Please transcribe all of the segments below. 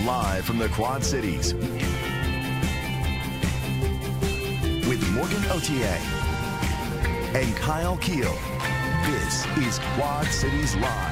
live from the Quad Cities with Morgan Otier and Kyle Keel. This is Quad Cities Live.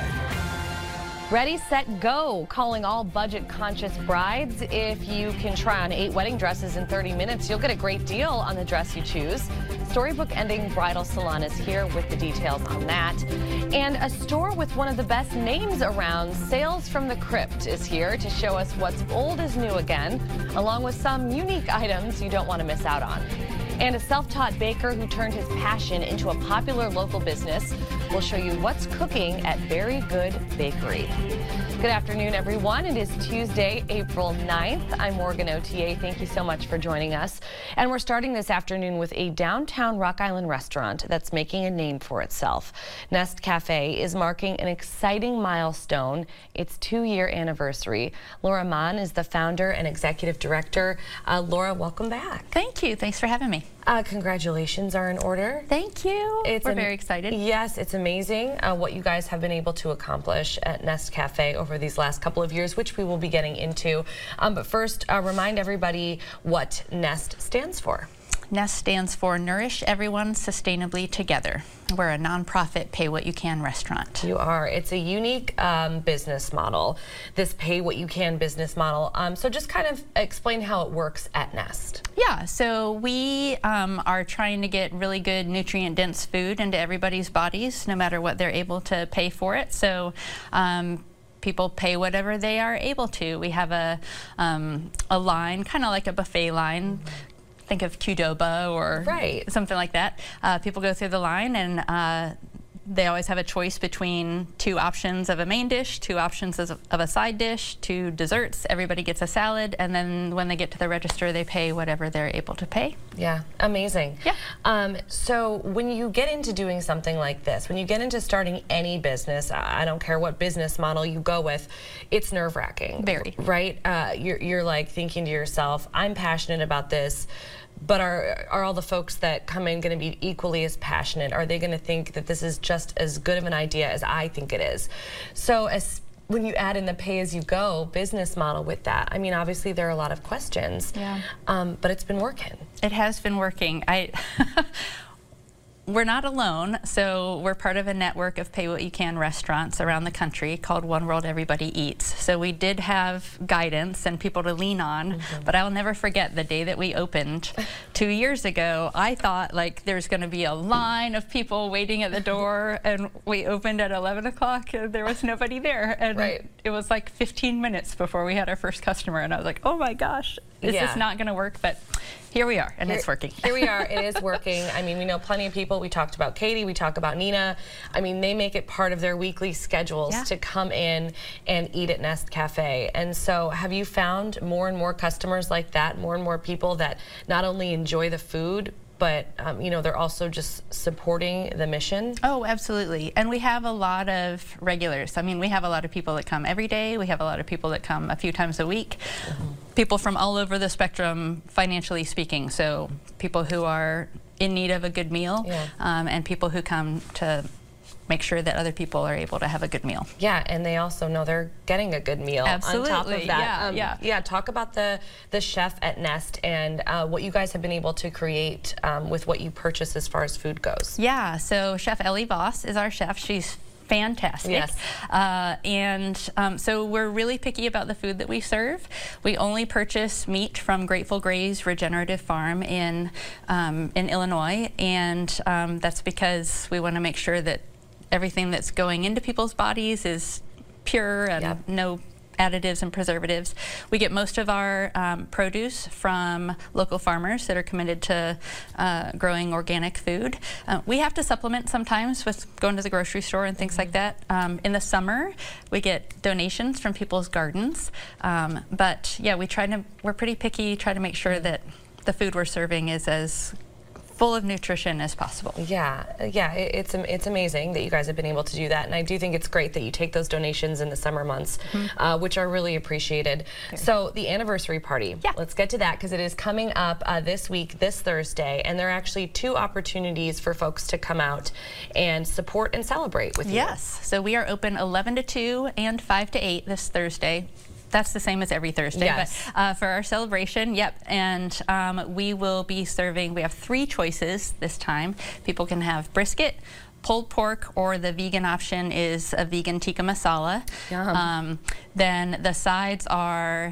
Ready, set, go. Calling all budget-conscious brides. If you can try on 8 wedding dresses in 30 minutes, you'll get a great deal on the dress you choose. Storybook Ending Bridal Salon is here with the details on that. And a store with one of the best names around, Sales from the Crypt, is here to show us what's old is new again, along with some unique items you don't want to miss out on. And a self-taught baker who turned his passion into a popular local business will show you what's cooking at Very Good Bakery. Good afternoon, everyone. It is Tuesday, April 9th. I'm Morgan Otier. Thank you so much for joining us. And we're starting this afternoon with a downtown Rock Island restaurant that's making a name for itself. Nest Cafe is marking an exciting milestone, its 2-year anniversary. Laura Mann is the founder and executive director. Laura, welcome back. Thank you. Thanks for having me. Congratulations are in order. Thank you. We're very excited. Yes, it's amazing what you guys have been able to accomplish at Nest Cafe over these last couple of years, which we will be getting into. But first, remind everybody what Nest stands for. Nest stands for Nourish Everyone Sustainably Together. We're a nonprofit pay-what-you-can restaurant. You are. It's a unique business model, this pay-what-you-can business model. So just kind of explain how it works at Nest. Yeah, so we are trying to get really good nutrient-dense food into everybody's bodies, no matter what they're able to pay for it. So people pay whatever they are able to. We have a line, kind of like a buffet line. Think of Qdoba or something like that. People go through the line and they always have a choice between 2 options of a main dish, 2 options of a side dish, 2 desserts. Everybody gets a salad, and then when they get to the register, they pay whatever they're able to pay. Yeah, amazing. Yeah. So when you get into doing something like this, when you get into starting any business, I don't care what business model you go with, it's nerve-wracking. Very. Right? You're like thinking to yourself, I'm passionate about this, but are all the folks that come in going to be equally as passionate? Are they going to think that this is just as good of an idea as I think it is? So when you add in the pay-as-you-go business model with that, I mean, obviously there are a lot of questions, but it's been working. It has been working. We're not alone, so we're part of a network of pay-what-you-can restaurants around the country called One World Everybody Eats. So we did have guidance and people to lean on, but I'll never forget the day that we opened 2 years ago. I thought like there's going to be a line of people waiting at the door, and we opened at 11 o'clock and there was nobody there. And it was like 15 minutes before we had our first customer, and I was like, oh my gosh, is this not going to work? But here we are, and it's working. Here we are, it is working. I mean, we know plenty of people. We talked about Katie, we talked about Nina. I mean, they make it part of their weekly schedules to come in and eat at Nest Cafe. And so have you found more and more customers like that, more and more people that not only enjoy the food, but you know, they're also just supporting the mission? Oh, absolutely. And we have a lot of regulars. I mean, we have a lot of people that come every day. We have a lot of people that come a few times a week. People from all over the spectrum, financially speaking. So people who are in need of a good meal, and people who come to make sure that other people are able to have a good meal. Yeah, and they also know they're getting a good meal on top of that. Yeah, talk about the chef at Nest and what you guys have been able to create with what you purchase as far as food goes. Yeah, so Chef Ellie Voss is our chef. She's fantastic. Yes. So we're really picky about the food that we serve. We only purchase meat from Grateful Gray's Regenerative Farm in Illinois, and that's because we want to make sure that everything that's going into people's bodies is pure and no additives and preservatives. We get most of our produce from local farmers that are committed to growing organic food. We have to supplement sometimes with going to the grocery store and things like that. In the summer, we get donations from people's gardens. But yeah, we're pretty picky, try to make sure that the food we're serving is as full of nutrition as possible. Yeah, it's amazing that you guys have been able to do that, and I do think it's great that you take those donations in the summer months, which are really appreciated. So the anniversary party, let's get to that because it is coming up this week, this Thursday, and there are actually 2 opportunities for folks to come out and support and celebrate with you. Yes, so we are open 11 to 2 and 5 to 8 this Thursday. That's the same as every Thursday. Yes. But for our celebration, yep. And we will be serving, we have 3 choices this time. People can have brisket, pulled pork, or the vegan option is a vegan tikka masala. Yum. Then the sides are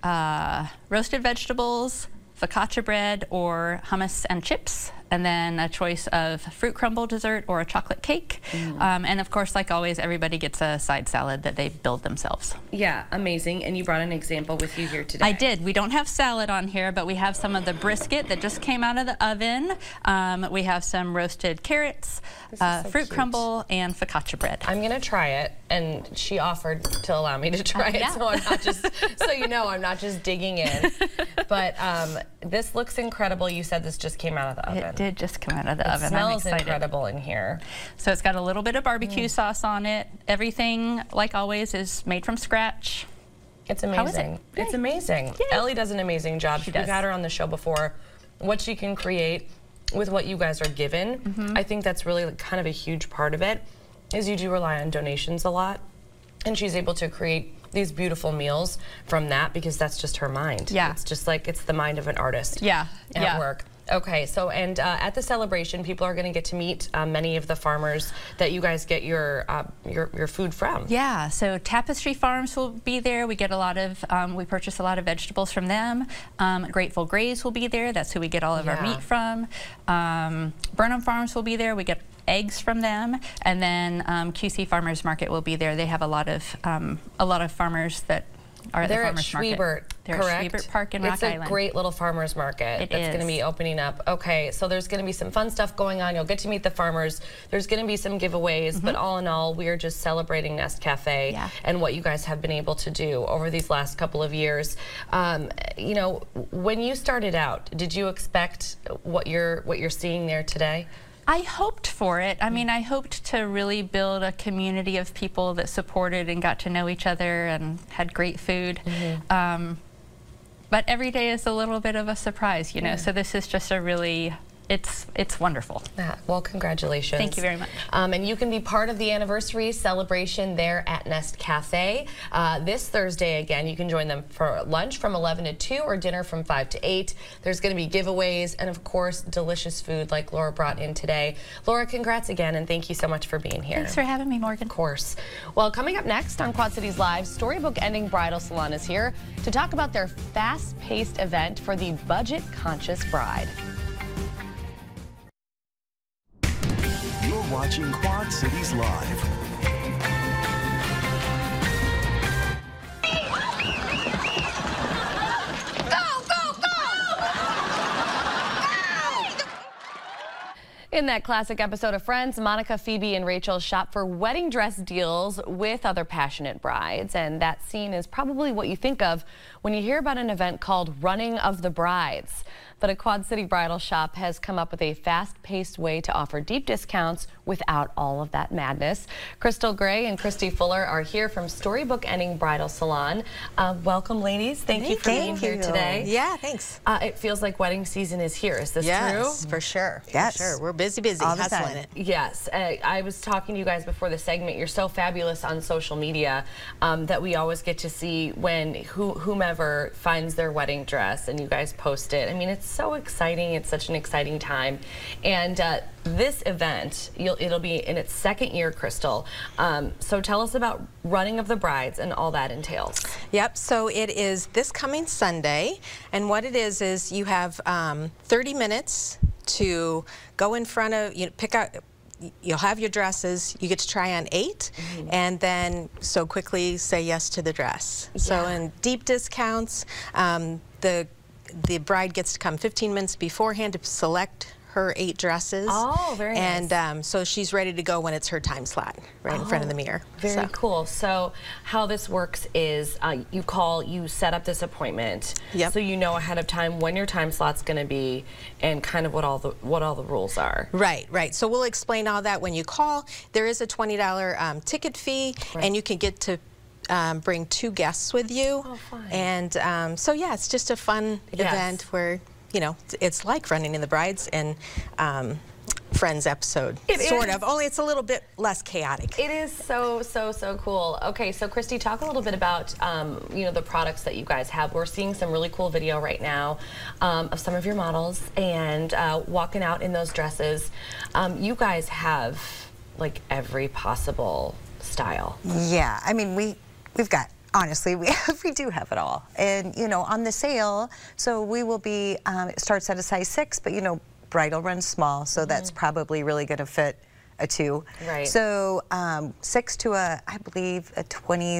roasted vegetables, focaccia bread, or hummus and chips, and then a choice of fruit crumble dessert or a chocolate cake. And of course, like always, everybody gets a side salad that they build themselves. Yeah, amazing. And you brought an example with you here today. I did. We don't have salad on here, but we have some of the brisket that just came out of the oven. We have some roasted carrots, so fruit cute. crumble, and focaccia bread. I'm gonna try it, and she offered to allow me to try it, yeah. so I'm not just, so you know, I'm not just digging in. But this looks incredible. You said this just came out of the oven. It did just come out of the oven. It smells I'm excited. incredible in here. So it's got a little bit of barbecue sauce on it. Everything, like always, is made from scratch. It's amazing. How is it? It's amazing. Yay. Ellie does an amazing job. She We've does. had her on the show before. What she can create with what you guys are given, I think that's really kind of a huge part of it, is you do rely on donations a lot. And she's able to create these beautiful meals from that because that's just her mind. Yeah. It's just like, it's the mind of an artist Yeah. at work. Okay, so and at the celebration, people are going to get to meet many of the farmers that you guys get your food from. Yeah, so Tapestry Farms will be there. We get a lot of, we purchase a lot of vegetables from them. Grateful Grays will be there. That's who we get all of our Yeah. meat from. Burnham Farms will be there. We get eggs from them. And then QC Farmers Market will be there. They have a lot of farmers that are at They're the at farmers market. Schwiebert, They're correct? at Schwiebert Park in Rock It's a Island. great little farmers market that's going to be opening up. Okay, so there's going to be some fun stuff going on. You'll get to meet the farmers. There's going to be some giveaways, but all in all, we are just celebrating Nest Cafe and what you guys have been able to do over these last couple of years. You know, when you started out, did you expect what you're seeing there today? I hoped for it. I mean, I hoped to really build a community of people that supported and got to know each other and had great food. But every day is a little bit of a surprise, you know, so this is just a really, it's wonderful. Yeah, well, congratulations. Thank you very much. And you can be part of the anniversary celebration there at Nest Cafe. This Thursday, again, you can join them for lunch from 11 to 2 or dinner from 5 to 8. There's going to be giveaways and, of course, delicious food like Laura brought in today. Laura, congrats again, and thank you so much for being here. Thanks for having me, Morgan. Of course. Well, coming up next on Quad Cities Live, Storybook Ending Bridal Salon is here to talk about their fast-paced event for the budget-conscious bride. You're watching Quad Cities Live. In that classic episode of Friends, Monica, Phoebe, and Rachel shop for wedding dress deals with other passionate brides. And that scene is probably what you think of when you hear about an event called Running of the Brides. But a Quad City bridal shop has come up with a fast-paced way to offer deep discounts without all of that madness. Crystal Gray and Christy Fuller are here from Storybook Ending Bridal Salon. Welcome, ladies. Thank you for being here today. Yeah, thanks. It feels like wedding season is here. Is this true? Yes, for sure. Yes. For sure. We're busy, All the hustling time. it. Yes, I was talking to you guys before the segment. You're so fabulous on social media that we always get to see when whomever finds their wedding dress and you guys post it. I mean, it's so exciting. It's such an exciting time. And this event, it'll be in its second year, Crystal. So tell us about Running of the Brides and all that entails. Yep, so it is this coming Sunday, and what it is you have 30 minutes to go in front of, pick out, you'll have your dresses, you get to try on 8, and then so quickly say yes to the dress. So in deep discounts, the bride gets to come 15 minutes beforehand to select her 8 dresses. Oh, very nice. And so she's ready to go when it's her time slot, right in front of the mirror. Very cool. So how this works is you set up this appointment, so you know ahead of time when your time slot's going to be and kind of what all the rules are. Right, right. So we'll explain all that when you call. There is a $20 ticket fee, and you can get to bring 2 guests with you. Oh, fun. And so yeah, it's just a fun event where, it's like Running in the Brides and Friends episode, sort of, only it's a little bit less chaotic. It is so cool. Okay, so Christy, talk a little bit about you know, the products that you guys have. We're seeing some really cool video right now of some of your models and walking out in those dresses. You guys have like every possible style. Yeah, I mean, we've got, honestly, we do have it all. And, you know, on the sale, so we will be, it starts at a size 6, but, you know, bridal runs small, so that's probably really going to fit a 2. Right. So 6 to I believe a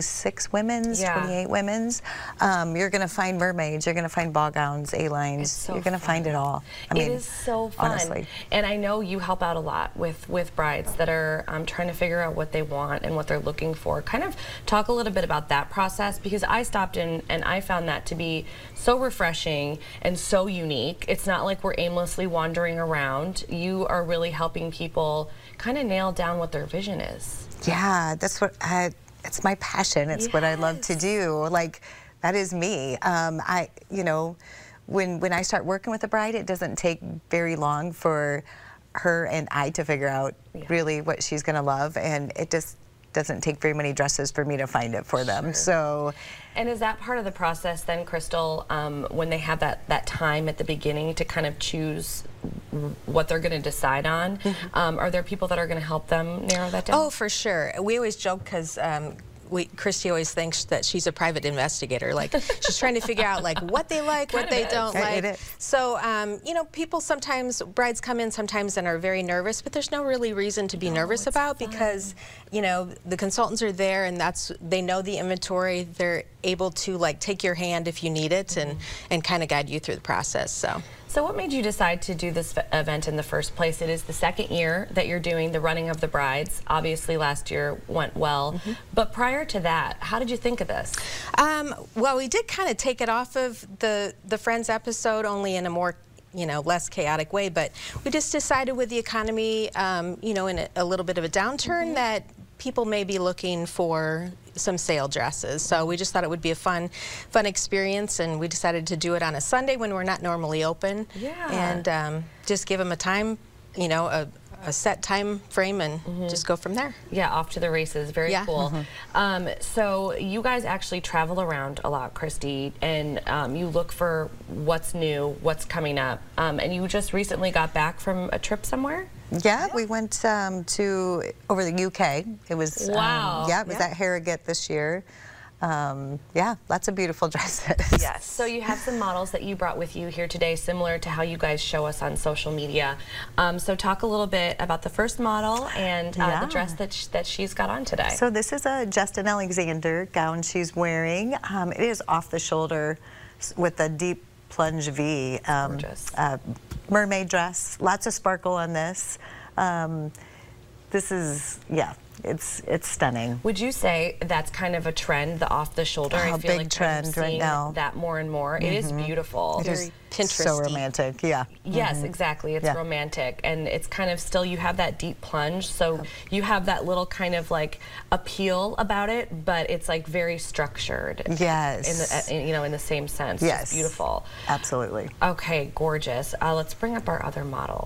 26 women's, 28 women's. You're going to find mermaids, you're going to find ball gowns, A-lines. So you're going to find it all. I mean, it is so fun. Honestly. And I know you help out a lot with brides that are trying to figure out what they want and what they're looking for. Kind of talk a little bit about that process, because I stopped in and I found that to be so refreshing and so unique. It's not like we're aimlessly wandering around. You are really helping people kind of nail down what their vision is. Yeah, that's what it's my passion. It's what I love to do. Like, that is me. You know, when I start working with a bride, it doesn't take very long for her and I to figure out really what she's gonna love, and it just doesn't take very many dresses for me to find it for them. So. And is that part of the process then, Crystal, when they have that time at the beginning to kind of choose what they're going to decide on? Are there people that are going to help them narrow that down? Oh, for sure. We always joke because Christy always thinks that she's a private investigator. Like, she's trying to figure out like what they like, what they don't like. So, you know, people sometimes, brides come in sometimes and are very nervous, but there's no really reason to be nervous about, because, you know, the consultants are there and they know the inventory. They're able to like take your hand if you need it and kind of guide you through the process. So what made you decide to do this event in the first place? It is the 2nd year that you're doing the running of the brides. Obviously last year went well, but prior to that, how did you think of this? Well, we did kind of take it off of the Friends episode, only in a more, you know, less chaotic way, but we just decided with the economy, you know, in a little bit of a downturn, that people may be looking for some sale dresses. So we just thought it would be a fun experience, and we decided to do it on a Sunday when we're not normally open. And just give them a time, you know, a set time frame, and just go from there. Yeah, off to the races. Very cool. So you guys actually travel around a lot, Christy, and you look for what's new, what's coming up. And you just recently got back from a trip somewhere? Yeah, we went over the UK. It was it was at Harrogate this year. Yeah, lots of beautiful dresses. Yes. So you have some models that you brought with you here today, similar to how you guys show us on social media. So talk a little bit about the first model and the dress that she's got on today. So this is a Justin Alexander gown she's wearing. It is off the shoulder with a deep plunge V. Gorgeous. Mermaid dress, lots of sparkle on this. This is, it's stunning. Would you say that's kind of a trend, the off the shoulder? I feel big like trend right now. That more and more. It is beautiful. It is Pinterest-y. So romantic, Yes, exactly. It's romantic, and it's kind of still, you have that deep plunge, so you have that little kind of like appeal about it, but it's like very structured. Yes. In the, you know, in the same sense. Yes. It's beautiful. Absolutely. Okay, gorgeous. Let's bring up our other model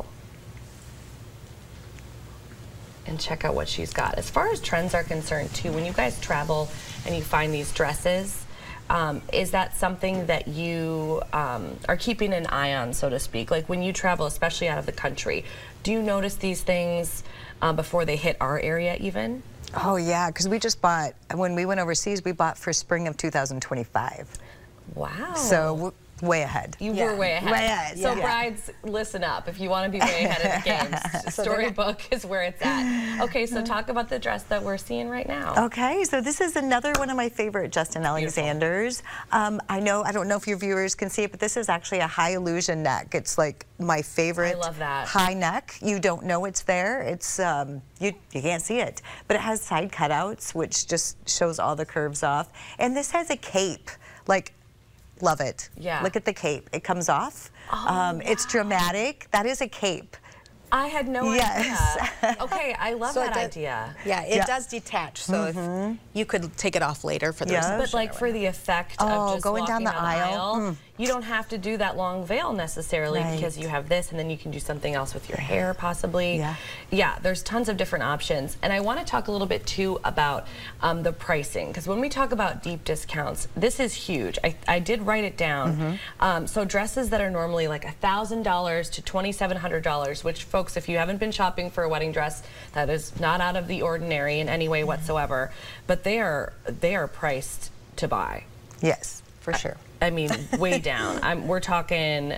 and check out what she's got. As far as trends are concerned too, when you guys travel and you find these dresses, is that something that you are keeping an eye on, so to speak? Like when you travel, especially out of the country, do you notice these things before they hit our area even? Oh yeah, because we just bought, when we went overseas, we bought for spring of 2025. Wow. So way ahead. You were way ahead. Way ahead. So brides, listen up. If you want to be way ahead of the game, Storybook is where it's at. Okay, so talk about the dress that we're seeing right now. Okay, so this is another one of my favorite Justin Alexanders. I don't know if your viewers can see it, but this is actually a high illusion neck. It's like my favorite. I love that. High neck. You don't know it's there. It's you can't see it, but it has side cutouts, which just shows all the curves off. And this has a cape, like. Love it. Yeah. Look at the cape. It comes off. Oh, wow. It's dramatic. That is a cape. I had no idea. Okay, I love that idea. Yeah, it does detach, so if you could take it off later for the reception. But like for the effect of just going down the aisle, you don't have to do that long veil necessarily because you have this, and then you can do something else with your hair possibly. Yeah, there's tons of different options. And I want to talk a little bit too about the pricing, because when we talk about deep discounts, this is huge. I did write it down. So dresses that are normally like $1,000 to $2,700, which folks, if you haven't been shopping for a wedding dress, that is not out of the ordinary in any way whatsoever, but they are priced to buy. Yes, for sure. I mean, way down. We're talking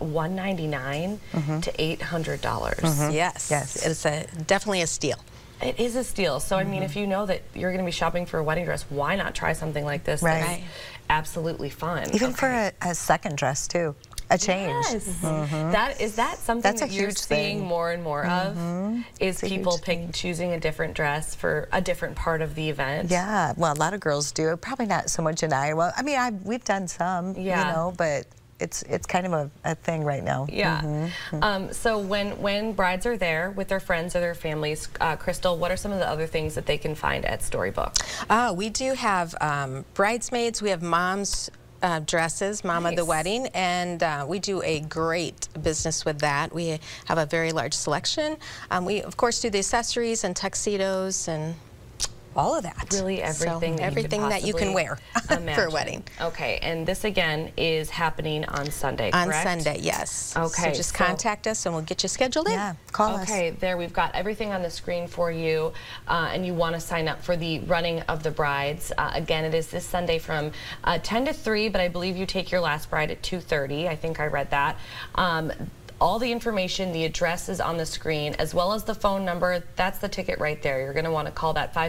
$199 to $800. Yes, it's definitely a steal. It is a steal. So I mean, if you know that you're going to be shopping for a wedding dress, why not try something like this? That's absolutely fun. Even for a second dress too. A change. Yes. Is that something that you're seeing more and more of? Is people choosing a different dress for a different part of the event? Yeah, well, a lot of girls do. Probably not so much in Iowa. I mean, we've done some, you know, but it's kind of a thing right now. Yeah. So when brides are there with their friends or their families, Crystal, what are some of the other things that they can find at Storybook? We do have bridesmaids. We have moms. Dresses, Mom of the Wedding, and we do a great business with that. We have a very large selection. We, of course, do the accessories and tuxedos and all of that. Really everything, so, everything that you can wear for a wedding. Okay, and this again is happening on Sunday, correct? On Sunday, yes. Okay. So just contact us and we'll get you scheduled in. Yeah, call us. Okay, there we've got everything on the screen for you, and you want to sign up for the Running of the Brides. Again, it is this Sunday from 10 to 3, but I believe you take your last bride at 2:30. I think I read that. All the information, the address is on the screen, as well as the phone number. That's the ticket right there. You're going to want to call that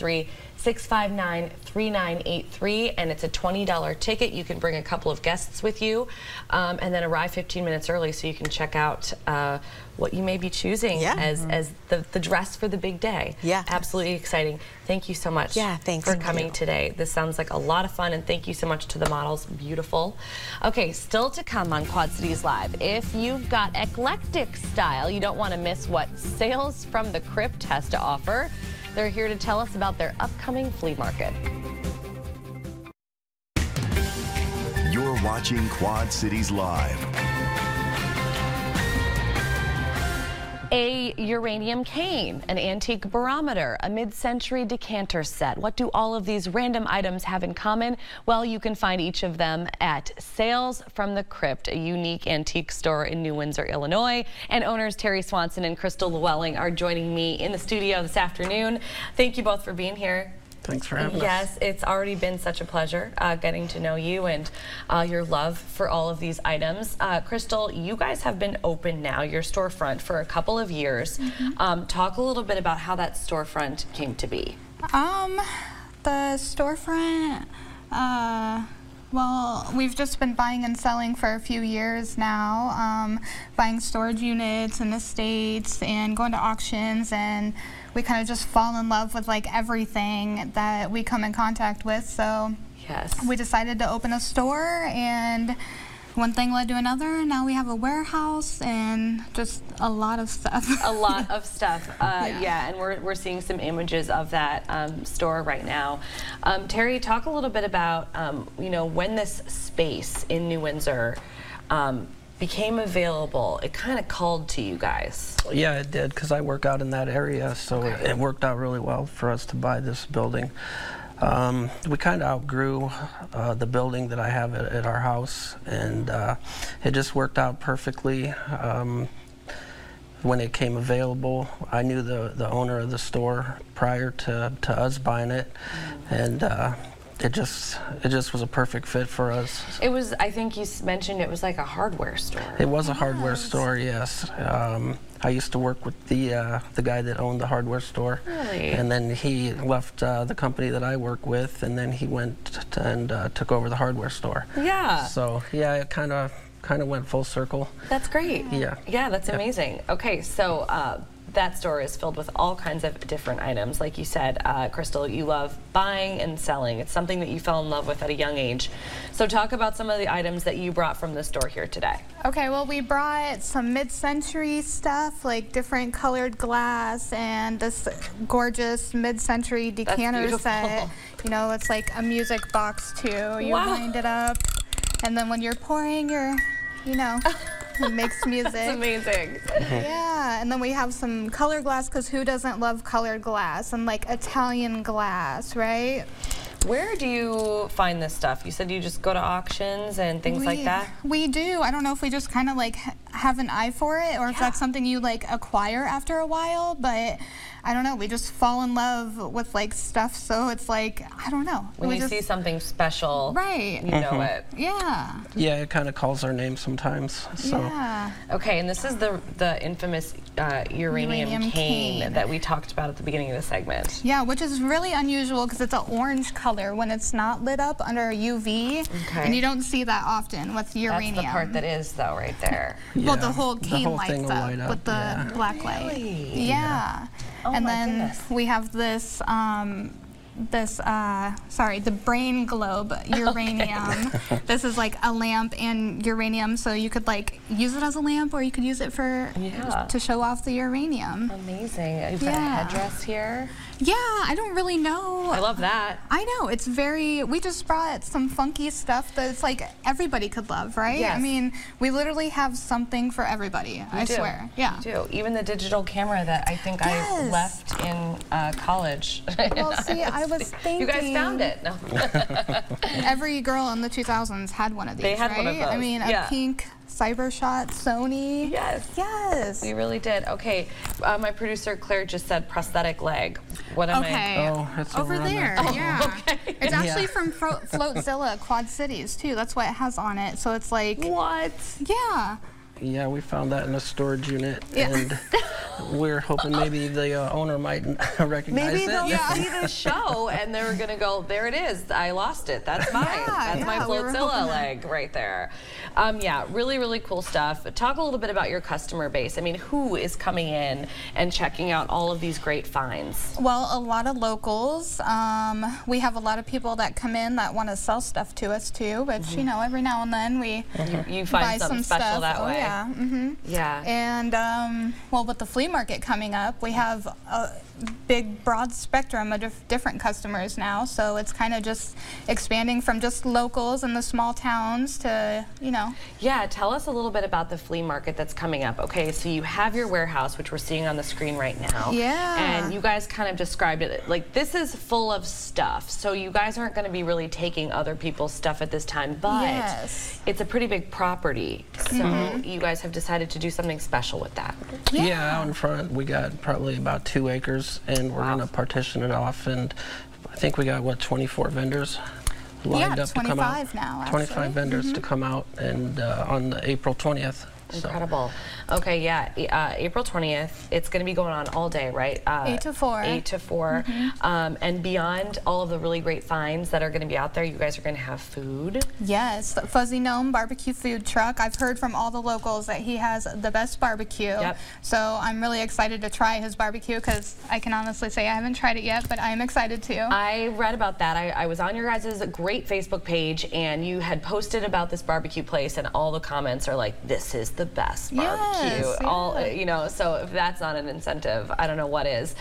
563-659-3983, and it's a $20 ticket. You can bring a couple of guests with you, and then arrive 15 minutes early so you can check out what you may be choosing as the dress for the big day. Yeah. Absolutely exciting. Thank you so much for coming today. This sounds like a lot of fun, and thank you so much to the models. Beautiful. Okay, still to come on Quad Cities Live. If you've got eclectic style, you don't want to miss what Sales from the Crypt has to offer. They're here to tell us about their upcoming flea market. You're watching Quad Cities Live. A uranium cane, an antique barometer, a mid-century decanter set. What do all of these random items have in common? Well, you can find each of them at Sales from the Crypt, a unique antique store in New Windsor, Illinois. And owners Terry Swanson and Crystal Llewellyn are joining me in the studio this afternoon. Thank you both for being here. Thanks for having us. Yes, it's already been such a pleasure getting to know you and your love for all of these items. Crystal, you guys have been open now, your storefront, for a couple of years. Talk a little bit about how that storefront came to be. The storefront, well, we've just been buying and selling for a few years now, buying storage units in the States and going to auctions, and we kind of just fall in love with like everything that we come in contact with. So we decided to open a store, and one thing led to another. Now we have a warehouse and just a lot of stuff. A lot of stuff. Yeah, and we're seeing some images of that store right now. Terry, talk a little bit about you know, when this space in New Windsor became available, it kind of called to you guys. Yeah, it did, because I work out in that area, so it worked out really well for us to buy this building. We kind of outgrew the building that I have at our house, and it just worked out perfectly. When it came available, I knew the owner of the store prior to us buying it, and it just was a perfect fit for us. It was, I think you mentioned it was like a hardware store. It was a hardware store, yes. I used to work with the guy that owned the hardware store. Really? And then he left the company that I work with, and then he went and took over the hardware store. Yeah. So yeah, it kind of went full circle. That's great. Yeah. Yeah, that's amazing. Okay, so that store is filled with all kinds of different items. Like you said, Crystal, you love buying and selling. It's something that you fell in love with at a young age. So talk about some of the items that you brought from the store here today. Okay, well, we brought some mid-century stuff, like different colored glass and this gorgeous mid-century decanter set. You know, it's like a music box too. You wind it up, and then when you're pouring your, you know, it makes music. That's amazing. Yeah, and then we have some colored glass, because who doesn't love colored glass? And like Italian glass, right? Where do you find this stuff? You said you just go to auctions and things like that? We do. I don't know if we just kind of like have an eye for it, or if that's something you like acquire after a while, but I don't know. We just fall in love with like stuff, so it's like, I don't know. When you see something special, right, you know it. Yeah. Yeah, it kind of calls our name sometimes. So. Yeah. Okay, and this is the infamous uranium cane that we talked about at the beginning of the segment. Yeah, which is really unusual because it's an orange color when it's not lit up under UV, and you don't see that often with uranium. That's the part that is, though, right there. Well, the whole cane lights up with the black light. Really? Yeah. Oh, and my then goodness. we have this, the brain globe uranium. This is like a lamp and uranium, so you could like use it as a lamp, or you could use it for to show off the uranium. Amazing. You've got a headdress here. Yeah, I don't really know. I love that. I know, it's very, we just brought some funky stuff that it's like everybody could love, right? Yes. I mean, we literally have something for everybody, I swear. Yeah. You do. Even the digital camera that I think I left in college. Well, see, I was thinking. You guys found it. No. Every girl in the 2000s had one of these, They had right? one of those. I mean, a pink Cybershot Sony. Yes. Yes. We really did. Okay, my producer Claire just said prosthetic leg. What am I? Oh, it's over there. Yeah. Okay. It's actually from Floatzilla Quad Cities too. That's what it has on it. So it's like. What? Yeah. Yeah, we found that in a storage unit, and we're hoping maybe the owner might recognize maybe it. they'll see the show and they're gonna go, there it is, I lost it, that's mine. That's my Floatzilla leg right there. Yeah, really, really cool stuff. Talk a little bit about your customer base. I mean, who is coming in and checking out all of these great finds? Well, a lot of locals. We have a lot of people that come in that want to sell stuff to us too, which, you know, every now and then we you buy find something some special stuff. that way. Yeah. Yeah. And well, with the flea market coming up, we have a big broad spectrum of different customers now, so it's kind of just expanding from just locals in the small towns to, you know. Yeah, tell us a little bit about the flea market that's coming up. Okay, so you have your warehouse, which we're seeing on the screen right now. Yeah. And you guys kind of described it like this is full of stuff, so you guys aren't going to be really taking other people's stuff at this time, but it's a pretty big property, so you guys have decided to do something special with that. Yeah, out in front we got probably about 2 acres, and we're going to partition it off, and I think we got, what, 24 vendors lined up to come out. 25 now, actually. 25 vendors to come out, and on the April 20th. Incredible. Okay, yeah, April 20th. It's going to be going on all day, right? 8 to 4. 8 to 4. And beyond all of the really great finds that are going to be out there, you guys are going to have food. Yes, the Fuzzy Gnome barbecue food truck. I've heard from all the locals that he has the best barbecue. Yep. So I'm really excited to try his barbecue, because I can honestly say I haven't tried it yet, but I'm excited to. I read about that. I was on your guys' great Facebook page, and you had posted about this barbecue place, and all the comments are like, this is the best barbecue. All, you know, so if that's not an incentive, I don't know what is.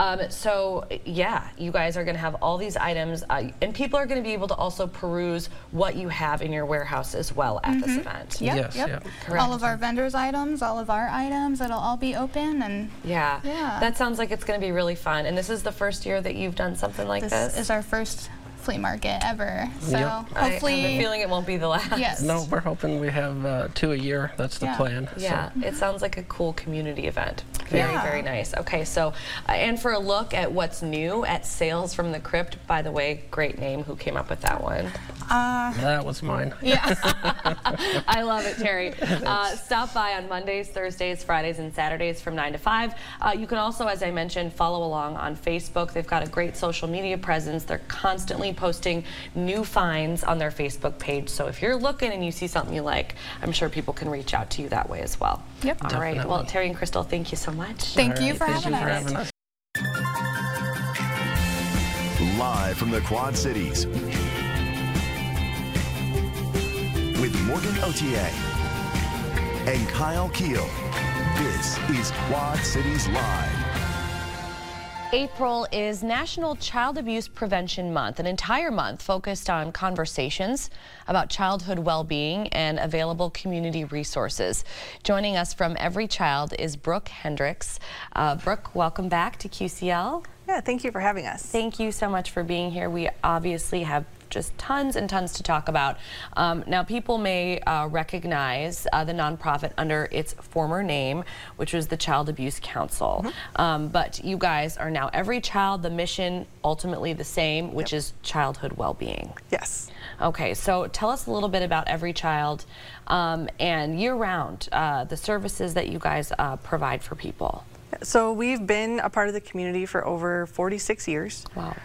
So yeah, you guys are going to have all these items, and people are going to be able to also peruse what you have in your warehouse as well at this event. Yes, Correct. All of our vendors' items, all of our items, it'll all be open. And yeah, that sounds like it's going to be really fun. And this is the first year that you've done something like this? This is our first flea market ever. So hopefully, I have a feeling it won't be the last. Yes. No, we're hoping we have 2 a year. That's the plan. Yeah, so. it sounds like a cool community event. Very, very nice. Okay, so, and for a look at what's new at Sales from the Crypt, by the way, great name. Who came up with that one? That was mine. Yeah. I love it, Terry. Stop by on Mondays, Thursdays, Fridays, and Saturdays from 9 to 5. You can also, as I mentioned, follow along on Facebook. They've got a great social media presence. They're constantly posting new finds on their Facebook page. So if you're looking and you see something you like, I'm sure people can reach out to you that way as well. Yep. All right. Well, Terry and Crystal, thank you so much. Thank you for Thank having you for us. having us. Live from the Quad Cities with Morgan Otier and Kyle Keel. This is Quad Cities Live. April is National Child Abuse Prevention Month, an entire month focused on conversations about childhood well-being and available community resources. Joining us from Every Child is Brooke Hendricks. Brooke, welcome back to QCL. Yeah, thank you for having us. Thank you so much for being here. We obviously have just tons and tons to talk about. Now, people may recognize the nonprofit under its former name, which was the Child Abuse Council. But you guys are now Every Child, the mission ultimately the same, which is childhood well-being. Yes. Okay, so tell us a little bit about Every Child and year-round, the services that you guys provide for people. So we've been a part of the community for over 46 years. Wow.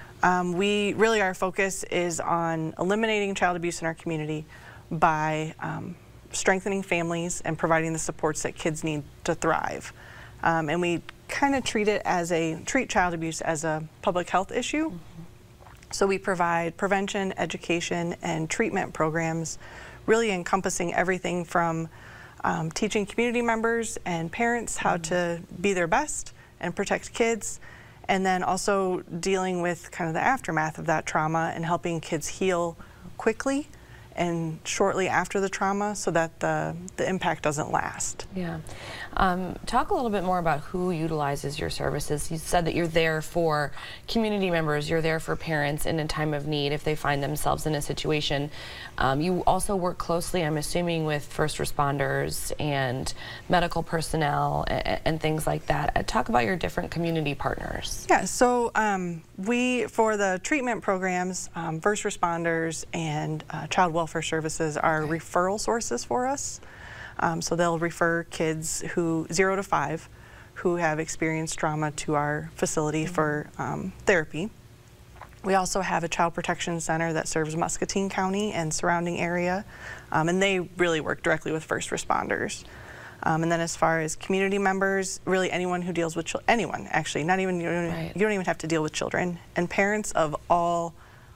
Our focus is on eliminating child abuse in our community by strengthening families and providing the supports that kids need to thrive. And we kind of treat child abuse as a public health issue. So we provide prevention, education, and treatment programs, really encompassing everything from teaching community members and parents how to be their best and protect kids, and then also dealing with kind of the aftermath of that trauma and helping kids heal quickly and shortly after the trauma so that the impact doesn't last. Yeah. Talk a little bit more about who utilizes your services. You said that you're there for community members, you're there for parents in a time of need if they find themselves in a situation. You also work closely, I'm assuming, with first responders and medical personnel and things like that. Talk about your different community partners. Yeah, so for the treatment programs, first responders and child welfare services are referral sources for us. So they'll refer kids 0 to 5 who have experienced trauma to our facility for therapy. We also have a child protection center that serves Muscatine County and surrounding area, and they really work directly with first responders. And then as far as community members, really anyone who deals with children, anyone actually, not even, you don't even have to deal with children, and parents of all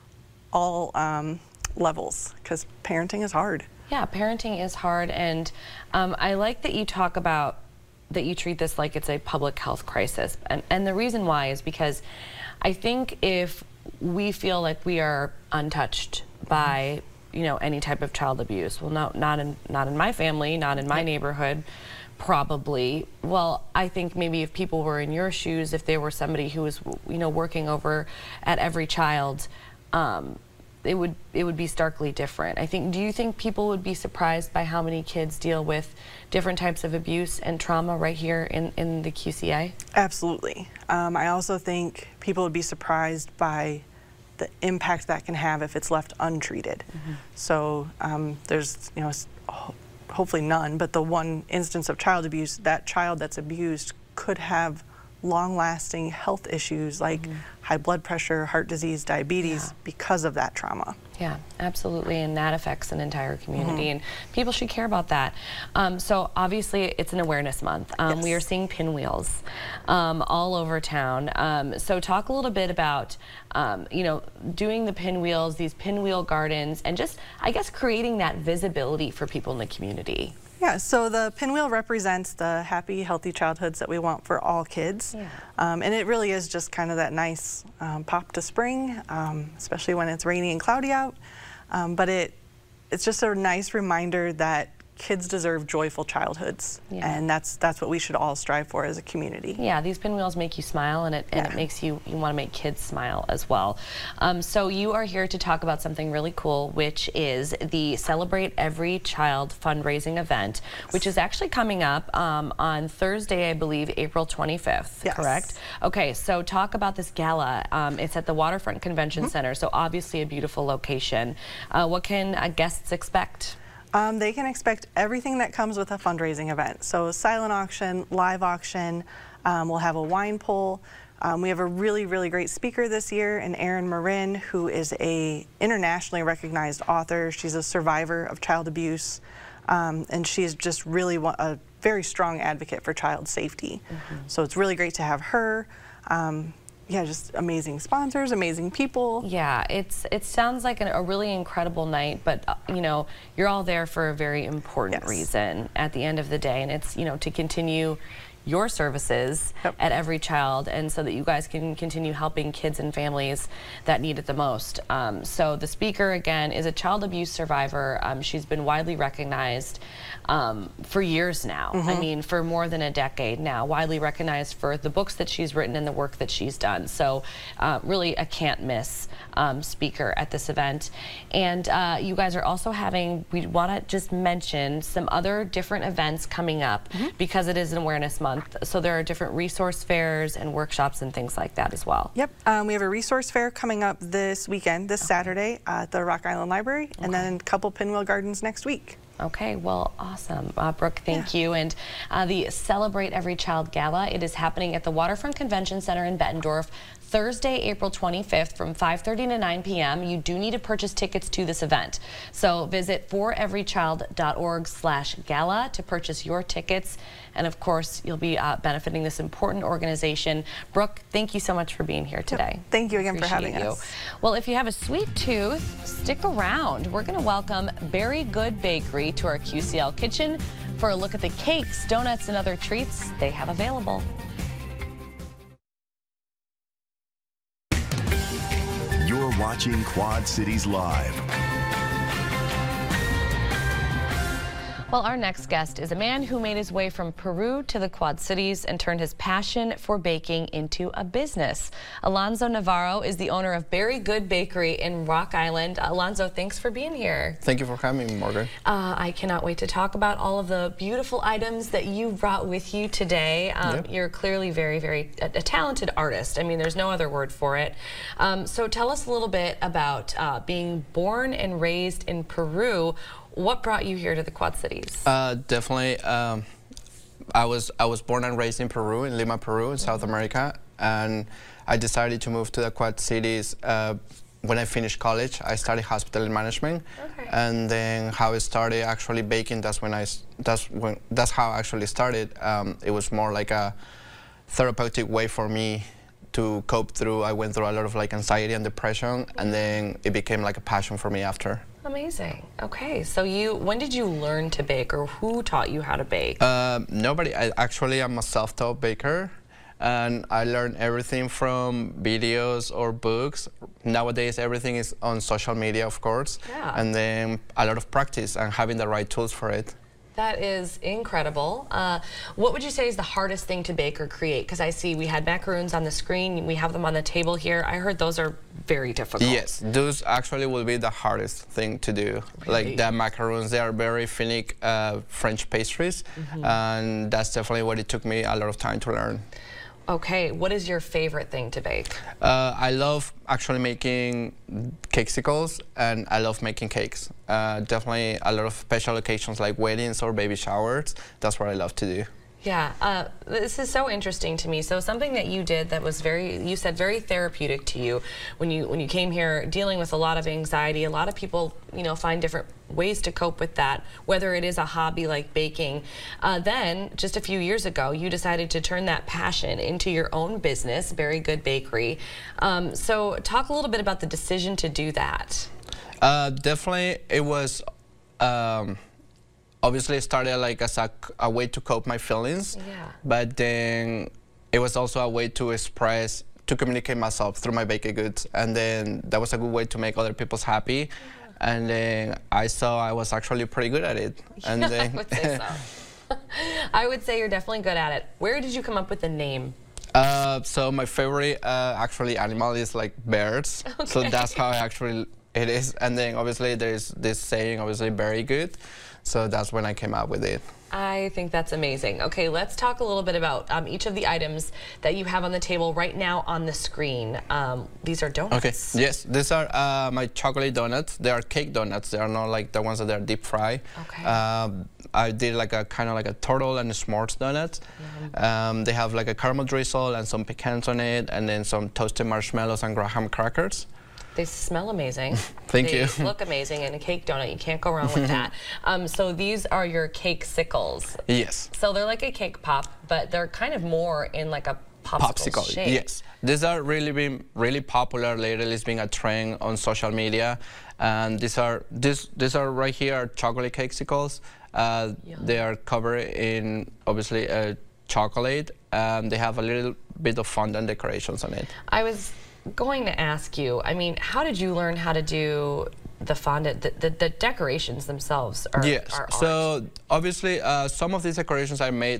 levels, because parenting is hard. Yeah, parenting is hard, and I like that you talk about that you treat this like it's a public health crisis, and the reason why is because I think if we feel like we are untouched by any type of child abuse, well, not in my family, not in my neighborhood, probably. Well, I think maybe if people were in your shoes, if there were somebody who was working over at Every Child, it would be starkly different. Do you think people would be surprised by how many kids deal with different types of abuse and trauma right here in the QCA? Absolutely. I also think people would be surprised by the impact that can have if it's left untreated. So there's, hopefully none, but the one instance of child abuse, that child that's abused could have long-lasting health issues like high blood pressure, heart disease, diabetes because of that trauma. Yeah, absolutely, and that affects an entire community, and people should care about that. So obviously it's an awareness month. We are seeing pinwheels all over town. So talk a little bit about doing the pinwheels, these pinwheel gardens, and just, I guess, creating that visibility for people in the community. Yeah, so the pinwheel represents the happy, healthy childhoods that we want for all kids. And it really is just kind of that nice pop to spring, especially when it's rainy and cloudy out. But it's just a nice reminder that kids deserve joyful childhoods, and that's what we should all strive for as a community. Yeah, these pinwheels make you smile, and it makes you want to make kids smile as well. So you are here to talk about something really cool, which is the Celebrate Every Child fundraising event, which is actually coming up on Thursday, I believe, April 25th, correct? Okay, so talk about this gala. It's at the Waterfront Convention Center, so obviously a beautiful location. What can guests expect? They can expect everything that comes with a fundraising event. So silent auction, live auction, we'll have a wine pull. We have a really, really great speaker this year, and Erin Marin, who is a internationally recognized author. She's a survivor of child abuse, and she is just really a very strong advocate for child safety. So it's really great to have her. Yeah, just amazing sponsors, amazing people. Yeah, it sounds like a really incredible night, but you know, you're all there for a very important reason at the end of the day, and it's, you know, to continue your services at Every Child, and so that you guys can continue helping kids and families that need it the most. So the speaker, again, is a child abuse survivor. She's been widely recognized for years now. I mean, for more than a decade now, widely recognized for the books that she's written and the work that she's done. So really a can't miss speaker at this event. And you guys are also having, we want to just mention some other different events coming up because it is an awareness month. So there are different resource fairs and workshops and things like that as well. Yep, we have a resource fair coming up this weekend, this Saturday at the Rock Island Library, and then a couple Pinwheel Gardens next week. Okay, well, awesome. Brooke, thank you. And the Celebrate Every Child Gala, it is happening at the Waterfront Convention Center in Bettendorf, Thursday, April 25th from 5:30 to 9 p.m. You do need to purchase tickets to this event. So visit foreverychild.org/gala to purchase your tickets. And of course, you'll be benefiting this important organization. Brooke, thank you so much for being here today. Thank you again for having us. Well, if you have a sweet tooth, stick around. We're going to welcome Very Good Bakery to our QCL kitchen for a look at the cakes, donuts, and other treats they have available. You're watching Quad Cities Live. Well, our next guest is a man who made his way from Peru to the Quad Cities and turned his passion for baking into a business. Alonzo Navarro is the owner of Very Good Bakery in Rock Island. Alonzo, thanks for being here. Thank you for having me, Morgan. I cannot wait to talk about all of the beautiful items that you brought with you today. You're clearly very a talented artist. I mean, there's no other word for it. So tell us a little bit about being born and raised in Peru. What brought you here to the Quad Cities? Definitely, I was born and raised in Peru, in Lima, Peru, in South America, and I decided to move to the Quad Cities when I finished college. I studied hospital management, and then how I started actually baking. That's how I actually started. It was more like a therapeutic way for me to cope through. I went through a lot of like anxiety and depression, and then it became like a passion for me after. Amazing. Okay, so when did you learn to bake, or who taught you how to bake? Nobody. I'm a self-taught baker, and I learned everything from videos or books. Nowadays, everything is on social media, of course, and then a lot of practice and having the right tools for it. That is incredible. What would you say is the hardest thing to bake or create? Because I see we had macaroons on the screen. We have them on the table here. I heard those are very difficult. Yes, those actually will be the hardest thing to do. Really? Like the macaroons, they are very finicky French pastries, and that's definitely what it took me a lot of time to learn. Okay, what is your favorite thing to bake? I love actually making cakesicles, and I love making cakes. Definitely a lot of special occasions like weddings or baby showers. That's what I love to do. Yeah, this is so interesting to me. So something that you did that was you said very therapeutic to you when you came here, dealing with a lot of anxiety. A lot of people, find different ways to cope with that, whether it is a hobby like baking. Then, just a few years ago, you decided to turn that passion into your own business, Very Good Bakery. So talk a little bit about the decision to do that. Definitely, it was obviously it started like as a way to cope my feelings, but then it was also a way to communicate myself through my baked goods, and then that was a good way to make other people happy. And then I saw I was actually pretty good at it. And then I would say so. I would say you're definitely good at it. Where did you come up with the name? So my favorite actually animal is like birds. Okay. So that's how it is. And then obviously there's this saying, obviously very good. So that's when I came up with it. I think that's amazing. Okay, let's talk a little bit about each of the items that you have on the table right now on the screen. These are donuts. Okay, yes, these are my chocolate donuts. They are cake donuts. They are not like the ones that are deep fried. Okay. I did like a kind of like a turtle and a s'mores donut. They have like a caramel drizzle and some pecans on it, and then some toasted marshmallows and graham crackers. They smell amazing. Thank you. They look amazing, and a cake donut, you can't go wrong with that. So these are your cake sickles. Yes. So they're like a cake pop, but they're kind of more in like a popsicle shape. Yes. These are really been really popular lately. It's been a trend on social media, and these are right here are chocolate cakesicles. They are covered in obviously chocolate, and they have a little bit of fondant decorations on it. I was going to ask you, I mean, how did you learn how to do the fondant? The decorations themselves are art. So obviously some of these decorations I made,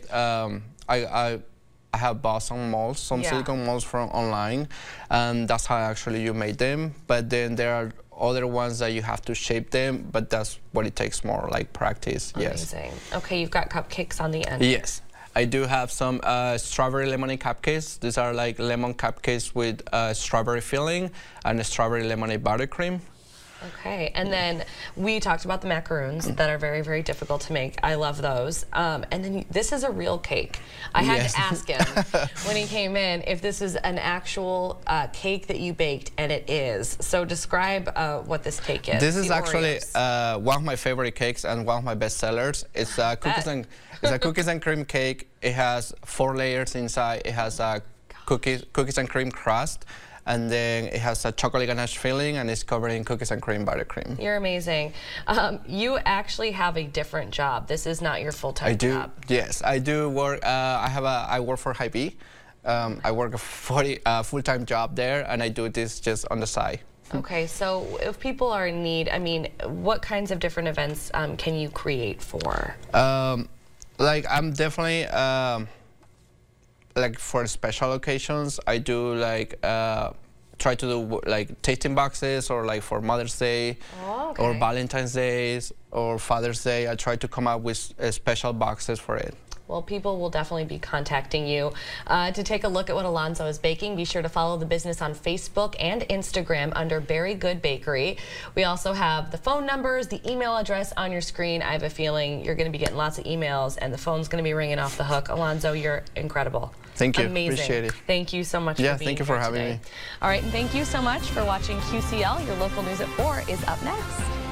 I have bought some molds, some silicone molds from online, and that's how actually you made them. But then there are other ones that you have to shape them, but that's what it takes more like practice. Amazing. Yes. Okay, you've got cupcakes on the end. Yes. I do have some strawberry lemonade cupcakes. These are like lemon cupcakes with strawberry filling and a strawberry lemonade buttercream. Okay, and then we talked about the macaroons that are very, very difficult to make. I love those. And then this is a real cake. I had to ask him when he came in if this is an actual cake that you baked, and it is. So describe what this cake is. This is actually one of my favorite cakes and one of my best sellers. It's a cookies and cream cake. It has 4 layers inside. It has a cookies and cream crust. And then it has a chocolate ganache filling, and it's covered in cookies and cream buttercream. You're amazing. You actually have a different job. This is not your full-time job. Yes, I do work. I work for Hy-Vee. I work a full-time job there, and I do this just on the side. Okay, so if people are in need, I mean, what kinds of different events can you create for? Like I'm definitely. Like for special occasions, I do like try to do like tasting boxes, or like for Mother's Day, or Valentine's Days, or Father's Day. I try to come up with special boxes for it. Well, people will definitely be contacting you to take a look at what Alonso is baking. Be sure to follow the business on Facebook and Instagram under Berry Good Bakery. We also have the phone numbers, the email address on your screen. I have a feeling you're going to be getting lots of emails, and the phone's going to be ringing off the hook. Alonso, you're incredible. Thank you. Amazing. Appreciate it. Thank you so much for being here thank you for having today. me. All right, and thank you so much for watching QCL. Your local news at 4 is up next.